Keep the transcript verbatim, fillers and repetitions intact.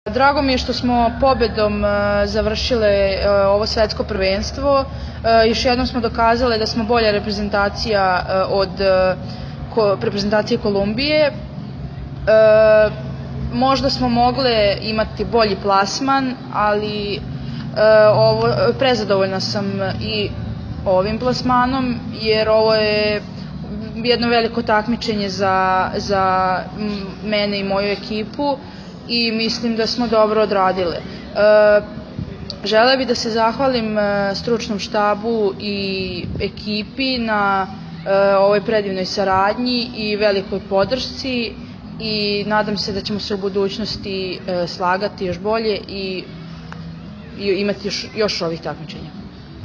Drago mi je što smo pobedom završile ovo svetsko prvenstvo. Još jednom smo dokazali da smo bolja reprezentacija od reprezentacije Kolumbije. Možda smo mogle imati bolji plasman, ali prezadovoljna sam i ovim plasmanom, jer ovo je jedno veliko takmičenje za mene i moju ekipu i mislim da smo dobro odradile. Želela bih da se zahvalim stručnom štabu i ekipi na ovoj predivnoj saradnji i velikoj podršci i nadam se da ćemo se u budućnosti slagati još bolje i imati još ovih takmičenja.